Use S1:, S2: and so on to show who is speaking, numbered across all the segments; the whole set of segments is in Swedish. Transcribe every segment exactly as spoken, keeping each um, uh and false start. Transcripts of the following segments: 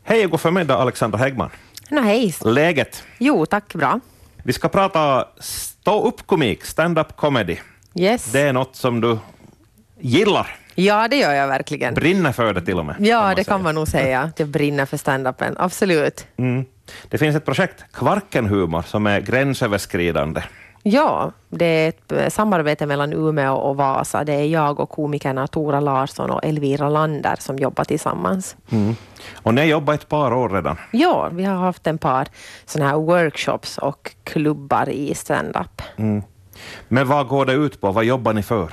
S1: Hej och god förmiddag, Alexandra Häggman.
S2: No, hej.
S1: Läget?
S2: Jo, tack, bra.
S1: Vi ska prata stå-upp-komik, stand-up comedy.
S2: Yes.
S1: Det är något som du gillar.
S2: Ja, det gör jag verkligen.
S1: Brinner för det till och med.
S2: Ja,
S1: kan
S2: det
S1: säga.
S2: kan man nog säga. Jag brinner för stand-upen, absolut.
S1: Mm. Det finns ett projekt, Kvarkenhumor, som är gränsöverskridande.
S2: Ja, det är ett samarbete mellan Umeå och Vasa. Det är jag och komikerna Tora Larsson och Elvira Lander som jobbar tillsammans.
S1: Mm. Och ni har jobbat ett par år redan.
S2: Ja, vi har haft en par såna här workshops och klubbar i stand-up.
S1: Mm. Men vad går det ut på? Vad jobbar ni för?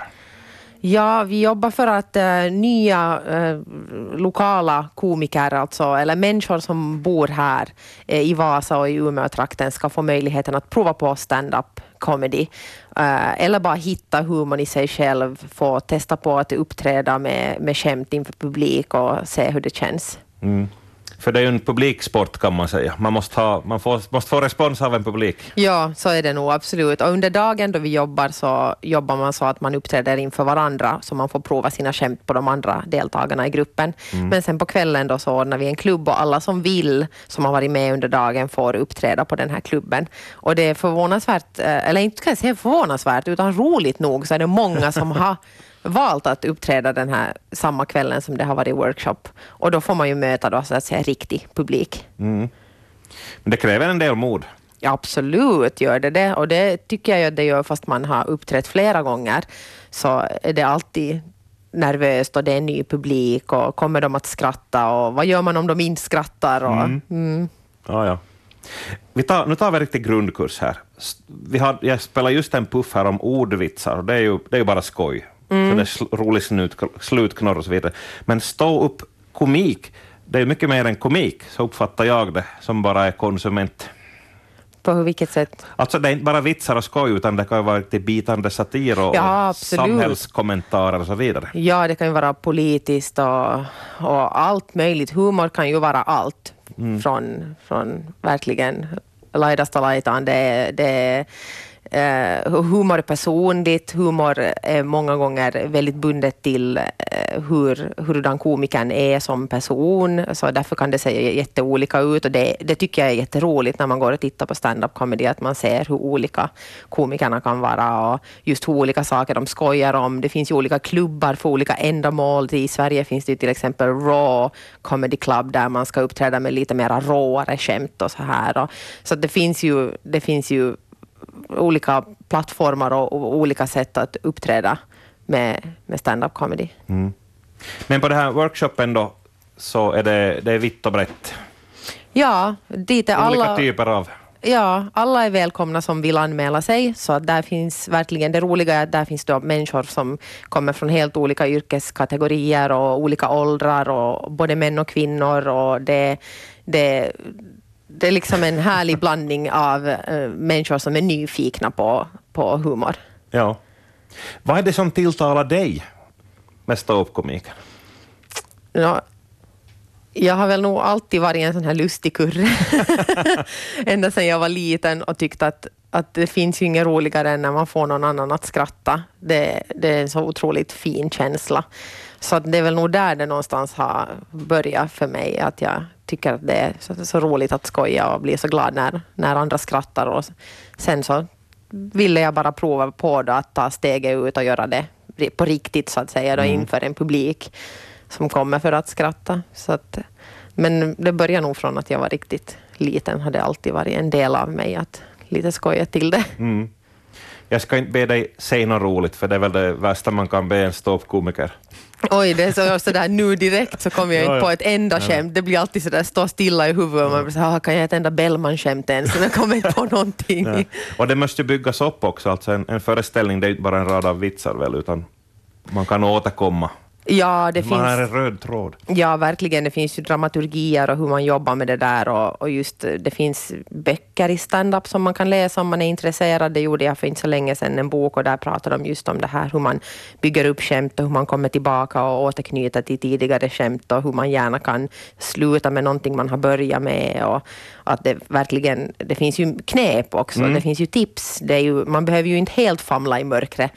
S2: Ja, vi jobbar för att uh, nya uh, lokala komiker, alltså, eller människor som bor här uh, i Vasa och i Umeå-trakten ska få möjligheten att prova på stand-up comedy. Uh, eller bara hitta humorn i sig själv, få testa på att uppträda med, med skämt inför publik och se hur det känns.
S1: Mm. För det är ju en publiksport kan man säga. Man måste, ha, man får, måste få respons av en publik.
S2: Ja, så är det nog absolut. Och under dagen då vi jobbar så jobbar man så att man uppträder inför varandra så man får prova sina skämt på de andra deltagarna i gruppen. Mm. Men sen på kvällen då så ordnar vi en klubb och alla som vill, som har varit med under dagen, får uppträda på den här klubben. Och det är förvånansvärt, eller inte ska jag säga förvånansvärt, utan roligt nog så är det många som har valt att uppträda den här samma kvällen som det har varit workshop. Och då får man ju möta då, så att säga, riktig publik.
S1: Mm. Men det kräver en del mod.
S2: Ja, absolut gör det det. Och det tycker jag att det gör fast man har uppträtt flera gånger. Så är det alltid nervöst och det är en ny publik och kommer de att skratta och vad gör man om de inte skrattar? Och,
S1: mm.
S2: Mm.
S1: Ja, ja. Vi tar, nu tar vi en riktig grundkurs här. Vi har, jag spelar just en puff här om ordvitsar och det är ju, det är ju bara skoj. Mm. Så det är sl- rolig snut, slutknorr och så vidare. Men stå upp komik, det är mycket mer än komik, så uppfattar jag det, som bara är konsument.
S2: På vilket sätt?
S1: Alltså det är inte bara vitsar och skoj, utan det kan ju vara riktigt bitande satir och,
S2: ja,
S1: och samhällskommentarer och så vidare.
S2: Ja, det kan ju vara politiskt och, och allt möjligt. Humor kan ju vara allt. Mm. Från, från verkligen laidasta laitaan. Det, det Uh, humor är personligt, humor är många gånger väldigt bundet till uh, hur, hurdan komikern är som person, så därför kan det se jätteolika ut och det, det tycker jag är jätteroligt när man går och tittar på stand-up comedy, att man ser hur olika komikerna kan vara och just hur olika saker de skojar om. Det finns ju olika klubbar för olika ändamål. I Sverige finns det till exempel Raw Comedy Club där man ska uppträda med lite mera råare skämt och så här. Och, så det finns ju, det finns ju olika plattformar och, och olika sätt att uppträda med, med stand-up comedy.
S1: Mm. Men på den här workshopen då så är det, det är vitt och brett?
S2: Ja, dit är
S1: olika
S2: alla...
S1: typer av...
S2: Ja, alla är välkomna som vill anmäla sig, så att där finns verkligen, det roliga är att där finns då människor som kommer från helt olika yrkeskategorier och olika åldrar och både män och kvinnor och det, det Det är liksom en härlig blandning av uh, människor som är nyfikna på, på humor.
S1: Ja. Vad är det som tilltalar dig med stå-upp-komiken?
S2: Ja, jag har väl nog alltid varit en sån här lustig kurre. Ända sedan jag var liten och tyckte att, att det finns ju inget roligare än när man får någon annan att skratta. Det, det är en så otroligt fin känsla. Så det är väl nog där det någonstans har börjat för mig, att jag tycker att det är så, så roligt att skoja och bli så glad när, när andra skrattar. Och sen så ville jag bara prova på då, att ta steget ut och göra det på riktigt så att säga då, mm. inför en publik som kommer för att skratta. Så att, men det börjar nog från att jag var riktigt liten, hade alltid varit en del av mig att lite skoja till det.
S1: Mm. Jag ska inte be dig säga något roligt, för det är väl det värsta man kan be en stå-upp-komiker.
S2: Oj, det är så, så där nu direkt så kommer jag inte på ett enda skämt. Det blir alltid så där stå stilla i huvudet och man blir så här, kan jag ett enda Bellman-skämt ens? Jag kommer inte på någonting.
S1: Ja. Och det måste ju byggas upp också. Alltså en, en föreställning, det är inte bara en rad av vitsar väl, utan man kan återkomma.
S2: Ja, det
S1: man
S2: finns...
S1: har en röd tråd.
S2: Ja, verkligen. Det finns ju dramaturgier och hur man jobbar med det där. Och, och just det finns böcker i stand-up som man kan läsa om man är intresserad. Det gjorde jag för inte så länge sedan, en bok, och där pratar de just om det här. Hur man bygger upp skämt och hur man kommer tillbaka och återknyter till tidigare skämt och hur man gärna kan sluta med någonting man har börjat med. Och att det verkligen, det finns ju knep också. Mm. Det finns ju tips. Det är ju, man behöver ju inte helt famla i mörkret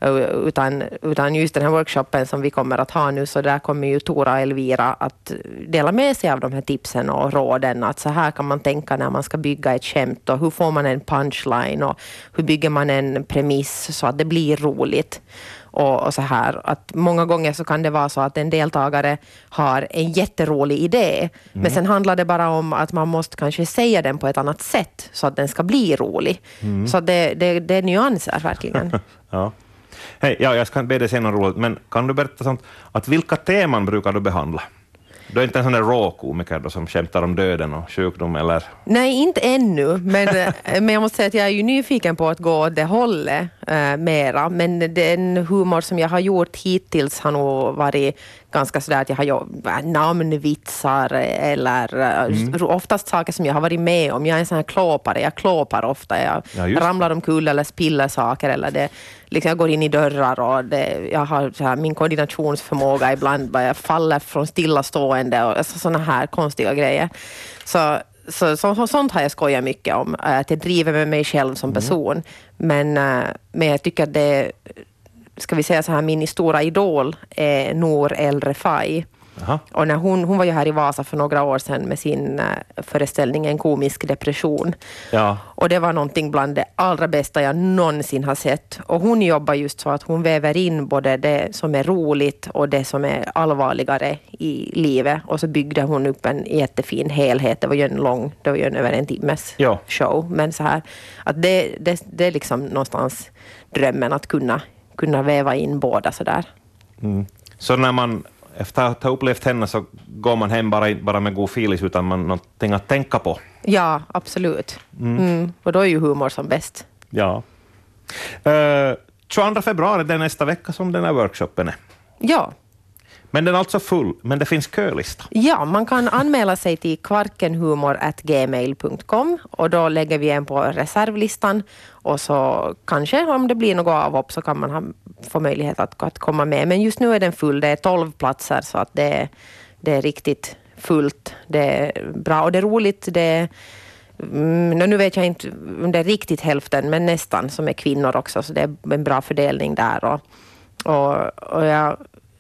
S2: utan, utan just den här workshopen som vi kommer att ha nu, så där kommer ju Tora och Elvira att dela med sig av de här tipsen och råden, att så här kan man tänka när man ska bygga ett skämt, och hur får man en punchline och hur bygger man en premiss så att det blir roligt. Och, och så här, att många gånger så kan det vara så att en deltagare har en jätterolig idé, mm. men sen handlar det bara om att man måste kanske säga den på ett annat sätt så att den ska bli rolig. Mm. Så det, det, det är nyanser verkligen.
S1: Ja. Hej, ja, jag ska be dig säga något roligt, men kan du berätta sånt, att vilka teman brukar du behandla? Du är inte en sån där råkomiker då som skämtar om döden och sjukdom, eller?
S2: Nej, inte ännu. Men, men jag måste säga att jag är ju nyfiken på att gå åt det hållet äh, mera. Men den humor som jag har gjort hittills har nog varit ganska sådär att jag har gjort namnvitsar eller mm. oftast saker som jag har varit med om. Jag är en sån här klåpare, jag klåpar ofta. Jag ja, ramlar omkull eller spiller saker, eller det, liksom jag går in i dörrar, och det, jag har så här, min koordinationsförmåga ibland, bara jag faller från stillastående och alltså, såna här konstiga grejer. Så Så, så, sånt har jag skojat mycket om, att jag driver med mig själv som person. Mm. Men, men jag tycker att det, ska vi säga så här, min stora idol är Nour El Refai. Aha. Och när hon, hon var ju här i Vasa för några år sedan med sin uh, föreställning En komisk depression. Ja. Och det var någonting bland det allra bästa jag någonsin har sett. Och hon jobbar just så att hon väver in både det som är roligt och det som är allvarligare i livet. Och så byggde hon upp en jättefin helhet. Det var ju en lång, det var ju en över en timmes ja. show. Men så här, att det, det, det är liksom någonstans drömmen att kunna, kunna väva in båda sådär. Mm.
S1: Så när man efter att ha upplevt henne så går man hem bara, bara med god filis utan man någonting att tänka på.
S2: Ja, absolut. Mm. Mm. Och då är ju humor som bäst.
S1: Ja. Uh, tjugoandra februari, det är nästa vecka som den här workshopen är.
S2: Ja.
S1: Men den är alltså full, men det finns kölista.
S2: Ja, man kan anmäla sig till kvarkenhumor at gmail punkt com och då lägger vi en på reservlistan, och så kanske om det blir något avhopp så kan man ha, få möjlighet att, att komma med. Men just nu är den full, det är tolv platser, så att det, det är riktigt fullt. Det är bra och det är roligt. Det, mm, nu vet jag inte om det är riktigt hälften, men nästan, som är kvinnor också, så det är en bra fördelning där. Och, och, och jag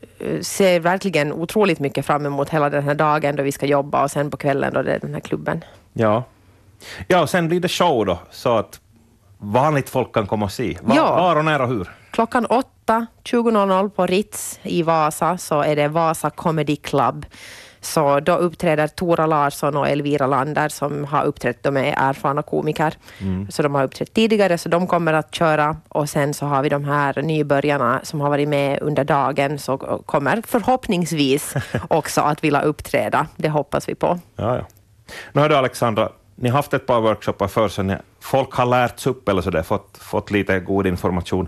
S2: ser verkligen otroligt mycket fram emot hela den här dagen då vi ska jobba, och sen på kvällen då det är den här klubben.
S1: Ja, ja, och sen blir det show då, så att vanligt folk kan komma och se. Var, ja. var och när och hur?
S2: Klockan åtta, tjugo noll noll på Ritz i Vasa, så är det Vasa Comedy Club. Så då uppträder Tora Larsson och Elvira Lander som har uppträtt, de är erfarna komiker. Mm. Så de har uppträtt tidigare, så de kommer att köra. Och sen så har vi de här nybörjarna som har varit med under dagen, så kommer förhoppningsvis också att vilja uppträda. Det hoppas vi på.
S1: Ja, ja. Nu har du, Alexandra, ni har haft ett par workshoppar för så ni, folk har lärts upp eller så där, fått, fått lite god information.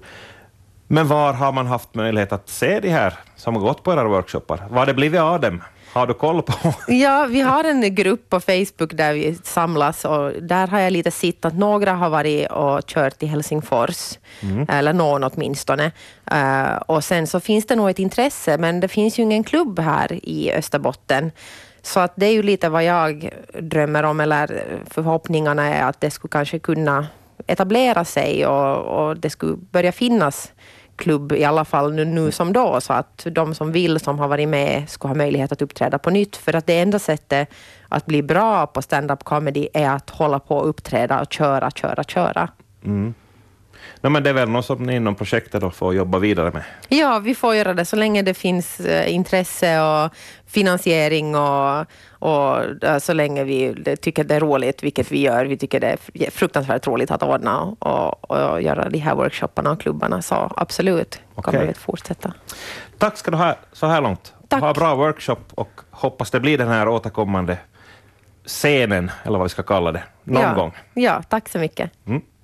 S1: Men var har man haft möjlighet att se de här som har gått på era workshoppar? Vad har det blivit av dem? Har du koll på?
S2: Ja, vi har en grupp på Facebook där vi samlas, och där har jag lite sett att några har varit och kört i Helsingfors, mm. eller någon åtminstone. Uh, och sen så finns det nog ett intresse, men det finns ju ingen klubb här i Österbotten. Så att det är ju lite vad jag drömmer om, eller förhoppningarna är att det skulle kanske kunna etablera sig, och, och det skulle börja finnas klubb i alla fall nu, nu som då, så att de som vill, som har varit med, ska ha möjlighet att uppträda på nytt. För att det enda sättet att bli bra på stand-up comedy är att hålla på och uppträda och köra, köra, köra. Mm.
S1: No, men det är väl något som ni inom projektet då får jobba vidare med?
S2: Ja, vi får göra det så länge det finns eh, intresse och finansiering, och, och äh, så länge vi det, tycker det är roligt, vilket vi gör. Vi tycker det är fruktansvärt roligt att ordna och, och göra de här workshopparna och klubbarna, så absolut okay. kommer vi att fortsätta.
S1: Tack ska du ha så här långt.
S2: Tack.
S1: Ha bra workshop, och hoppas det blir den här återkommande scenen, eller vad vi ska kalla det, någon
S2: ja.
S1: gång.
S2: Ja, tack så mycket. Mm.